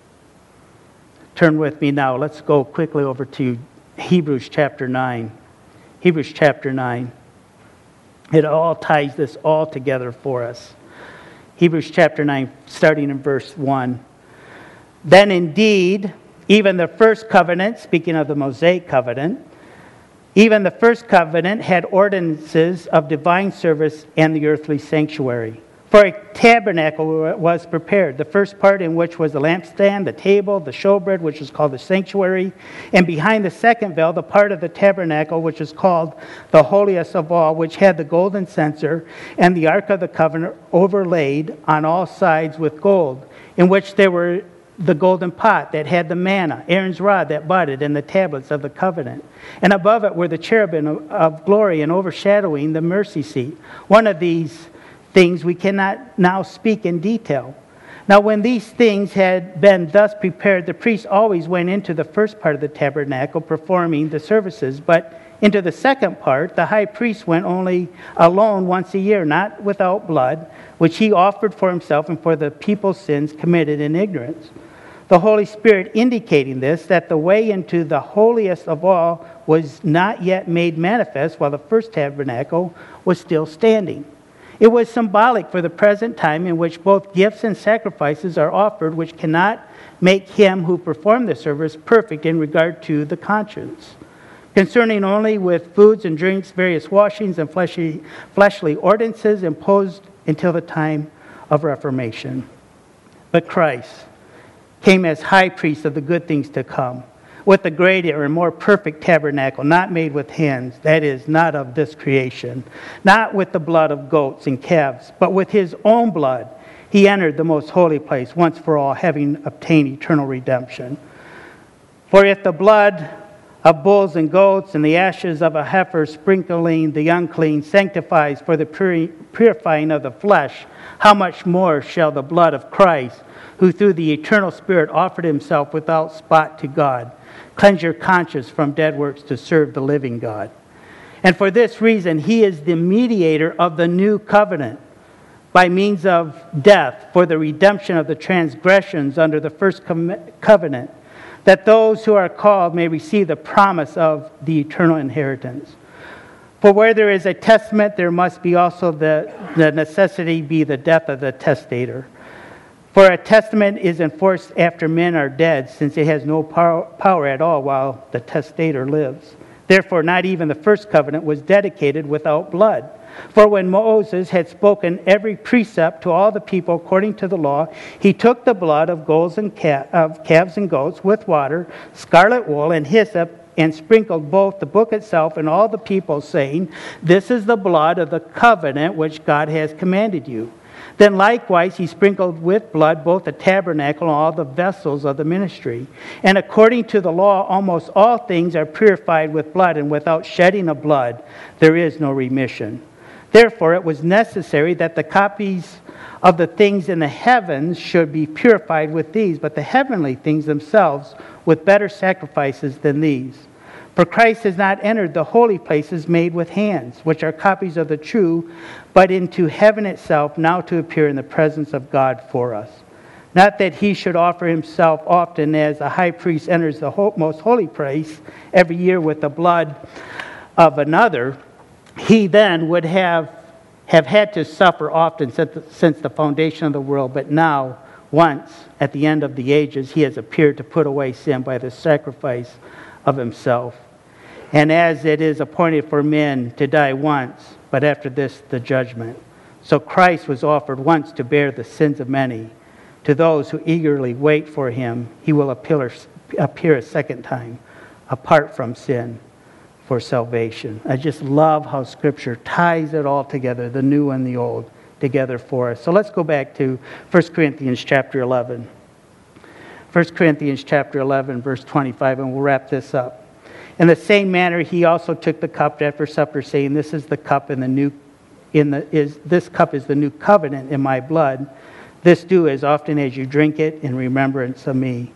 A: Turn with me now. Let's go quickly over to Hebrews chapter nine. Hebrews chapter nine. It all ties this all together for us. Hebrews chapter nine, starting in verse one. Then indeed, even the first covenant, speaking of the Mosaic covenant, even the first covenant had ordinances of divine service and the earthly sanctuary. For a tabernacle was prepared, the first part in which was the lampstand, the table, the showbread, which is called the sanctuary, and behind the second veil, the part of the tabernacle, which is called the holiest of all, which had the golden censer and the ark of the covenant overlaid on all sides with gold, in which there were the golden pot that had the manna, Aaron's rod that budded, and the tablets of the covenant. And above it were the cherubim of, of glory and overshadowing the mercy seat. One of these things we cannot now speak in detail. Now when these things had been thus prepared, the priest always went into the first part of the tabernacle performing the services, but into the second part the high priest went only alone once a year, not without blood, which he offered for himself and for the people's sins committed in ignorance. The Holy Spirit indicating this, that the way into the holiest of all was not yet made manifest while the first tabernacle was still standing. It was symbolic for the present time in which both gifts and sacrifices are offered, which cannot make him who performed the service perfect in regard to the conscience. Concerning only with foods and drinks, various washings and fleshly, fleshly ordinances imposed until the time of Reformation. But Christ came as high priest of the good things to come, with a greater and more perfect tabernacle, not made with hands, that is, not of this creation, not with the blood of goats and calves, but with his own blood he entered the most holy place once for all, having obtained eternal redemption. For if the blood of bulls and goats and the ashes of a heifer sprinkling the unclean sanctifies for the purifying of the flesh, how much more shall the blood of Christ, who through the eternal Spirit offered himself without spot to God, cleanse your conscience from dead works to serve the living God. And for this reason, he is the mediator of the new covenant by means of death for the redemption of the transgressions under the first covenant, that those who are called may receive the promise of the eternal inheritance. For where there is a testament, there must be also the, the necessity be the death of the testator. For a testament is enforced after men are dead, since it has no power, power at all while the testator lives. Therefore, not even the first covenant was dedicated without blood. For when Moses had spoken every precept to all the people according to the law, he took the blood of goats and cal- of calves and goats with water, scarlet wool, and hyssop, and sprinkled both the book itself and all the people, saying, "This is the blood of the covenant which God has commanded you." Then likewise he sprinkled with blood both the tabernacle and all the vessels of the ministry. And according to the law, almost all things are purified with blood, and without shedding of blood there is no remission. Therefore it was necessary that the copies of the things in the heavens should be purified with these, but the heavenly things themselves with better sacrifices than these. For Christ has not entered the holy places made with hands, which are copies of the true, but into heaven itself, now to appear in the presence of God for us. Not that he should offer himself often, as a high priest enters the most holy place every year with the blood of another. He then would have, have had to suffer often since the foundation of the world, but now, once, at the end of the ages, he has appeared to put away sin by the sacrifice of himself. And as it is appointed for men to die once, but after this the judgment, so Christ was offered once to bear the sins of many. To those who eagerly wait for him, he will appear, appear a second time, apart from sin, for salvation. I just love how Scripture ties it all together, the new and the old, together for us. So let's go back to First Corinthians chapter eleven. First Corinthians chapter eleven, verse twenty-five, and we'll wrap this up. In the same manner, he also took the cup after supper, saying, "This is the cup in the new, in the is this cup is the new covenant in my blood. This do as often as you drink it in remembrance of me."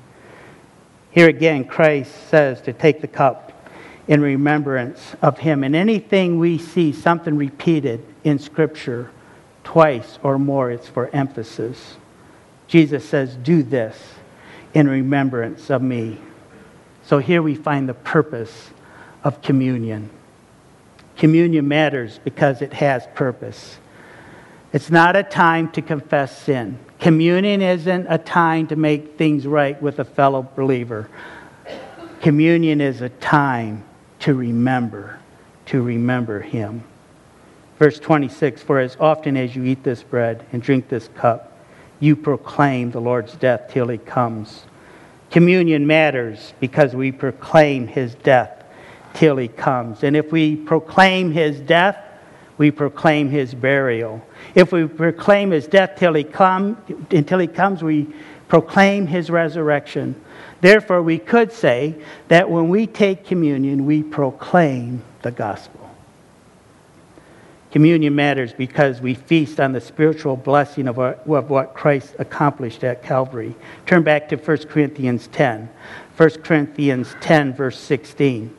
A: Here again, Christ says to take the cup in remembrance of him. And anything we see something repeated in Scripture twice or more, it's for emphasis. Jesus says, "Do this in remembrance of me." So here we find the purpose of communion. Communion matters because it has purpose. It's not a time to confess sin. Communion isn't a time to make things right with a fellow believer. Communion is a time to remember, to remember him. Verse twenty-six, "For as often as you eat this bread and drink this cup, you proclaim the Lord's death till he comes." Communion matters because we proclaim his death till he comes. And if we proclaim his death, we proclaim his burial. If we proclaim his death till he come, until he comes, we proclaim his resurrection. Therefore, we could say that when we take communion, we proclaim the gospel. Communion matters because we feast on the spiritual blessing of, our, of what Christ accomplished at Calvary. Turn back to First Corinthians ten. First Corinthians ten, verse sixteen.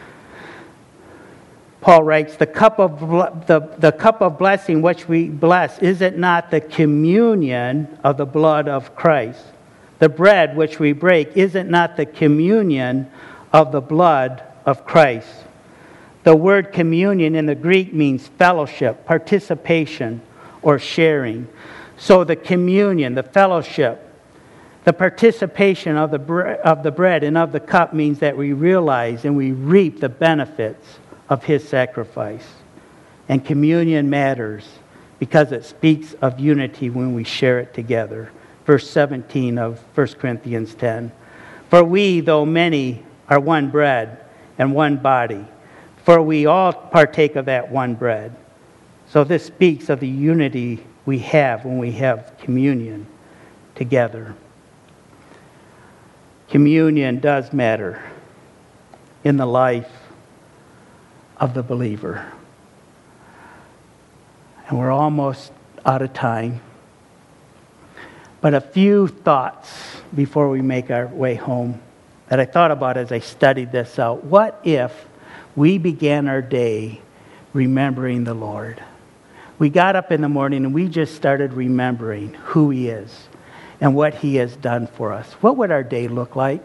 A: Paul writes, the cup of the, the cup of blessing which we bless, is it not the communion of the blood of Christ? The bread which we break, is it not the communion of the blood of Christ? The word communion in the Greek means fellowship, participation, or sharing. So the communion, the fellowship, the participation of the, bre- of the bread and of the cup means that we realize and we reap the benefits of his sacrifice. And communion matters because it speaks of unity when we share it together. Verse seventeen of First Corinthians ten. For we, though many, are one bread and one body. For we all partake of that one bread. So this speaks of the unity we have when we have communion together. Communion does matter in the life of the believer. And we're almost out of time. But a few thoughts before we make our way home that I thought about as I studied this out. What if we began our day remembering the Lord? We got up in the morning and we just started remembering who he is and what he has done for us. What would our day look like?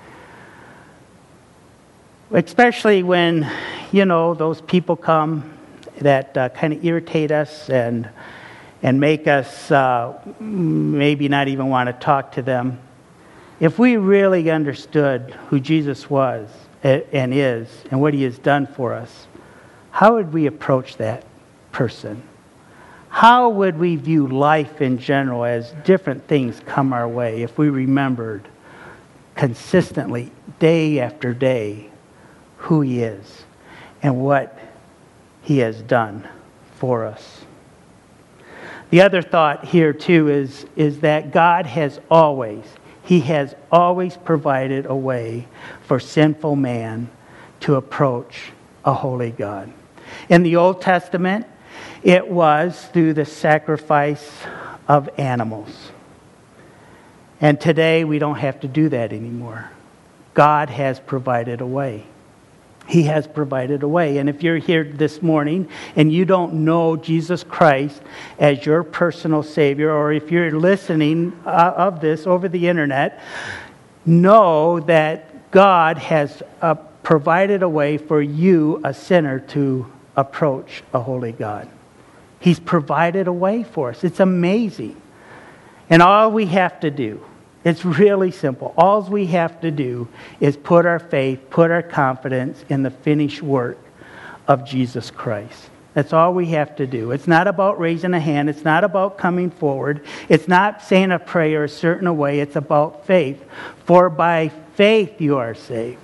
A: Especially when, you know, those people come that uh, kind of irritate us and and make us uh, maybe not even want to talk to them. If we really understood who Jesus was and is and what he has done for us, how would we approach that person? How would we view life in general as different things come our way if we remembered consistently, day after day, who he is and what he has done for us? The other thought here too is, is that God has always, he has always provided a way for sinful man to approach a holy God. In the Old Testament, it was through the sacrifice of animals. And today we don't have to do that anymore. God has provided a way. He has provided a way. And if you're here this morning and you don't know Jesus Christ as your personal Savior, or if you're listening uh, of this over the internet, know that God has uh, provided a way for you, a sinner, to approach a holy God. He's provided a way for us. It's amazing. And all we have to do, it's really simple. All we have to do is put our faith, put our confidence in the finished work of Jesus Christ. That's all we have to do. It's not about raising a hand. It's not about coming forward. It's not saying a prayer a certain way. It's about faith. For by faith you are saved.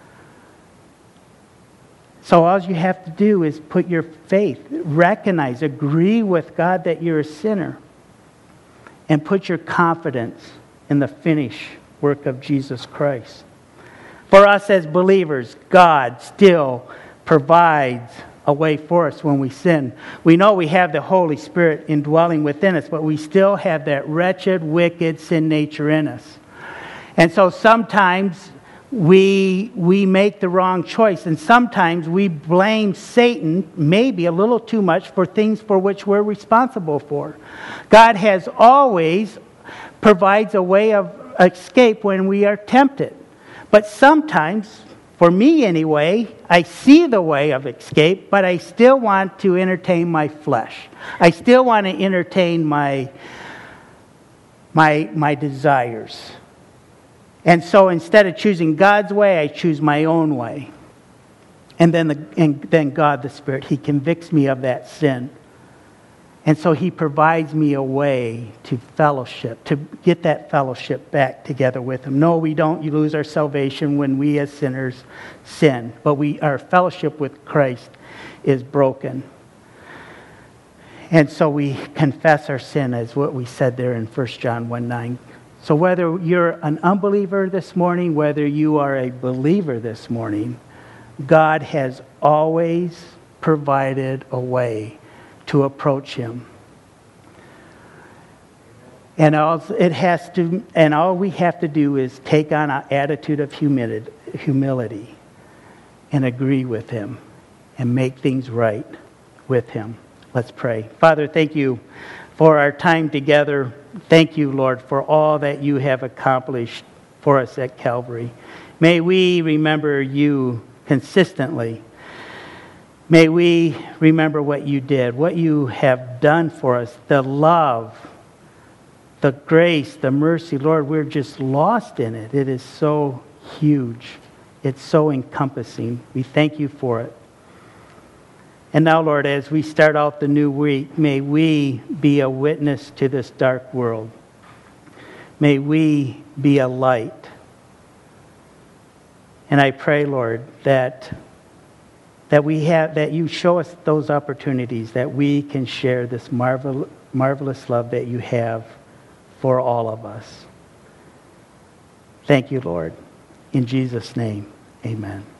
A: So all you have to do is put your faith, recognize, agree with God that you're a sinner, and put your confidence in the finished work of Jesus Christ. For us as believers, God still provides a way for us when we sin. We know we have the Holy Spirit indwelling within us, but we still have that wretched, wicked sin nature in us. And so sometimes we we make the wrong choice, and sometimes we blame Satan maybe a little too much for things for which we're responsible for. God has always provides a way of escape when we are tempted. But sometimes, for me anyway, I see the way of escape, but I still want to entertain my flesh. I still want to entertain my, my, my desires. And so instead of choosing God's way, I choose my own way. And then, the, and then God, the Spirit, he convicts me of that sin. And so he provides me a way to fellowship, to get that fellowship back together with him. No, we don't lose our salvation when we as sinners sin. But we, our fellowship with Christ is broken. And so we confess our sin as what we said there in First John one nine. So whether you're an unbeliever this morning, whether you are a believer this morning, God has always provided a way to approach him. And all it has to, and all we have to do is take on an attitude of humility, humility and agree with him and make things right with him. Let's pray. Father, thank you for our time together. Thank you, Lord, for all that you have accomplished for us at Calvary. May we remember you consistently. May we remember what you did, what you have done for us, the love, the grace, the mercy. Lord, we're just lost in it. It is so huge. It's so encompassing. We thank you for it. And now, Lord, as we start out the new week, may we be a witness to this dark world. May we be a light. And I pray, Lord, that that we have that you show us those opportunities, that we can share this marvel, marvelous love that you have for all of us. Thank you, Lord. In Jesus' name, amen.